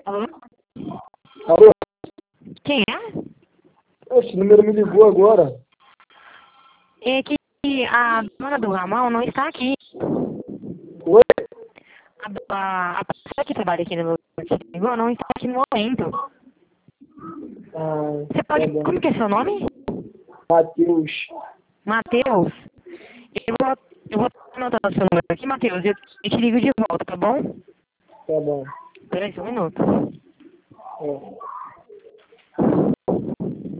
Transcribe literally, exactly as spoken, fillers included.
Alô? Alô? Quem é? Esse número me ligou agora. É que a dona do Ramon não está aqui. Oi? A, a, a pessoa que trabalha aqui no que ligou não está aqui no momento. Ah, Você tá pode... bom. Como que é seu nome? Matheus. Matheus. Eu vou, eu vou anotar o seu número aqui, Matheus. Eu, eu te ligo de volta, tá bom? Tá bom. Peraí, só um minuto. É.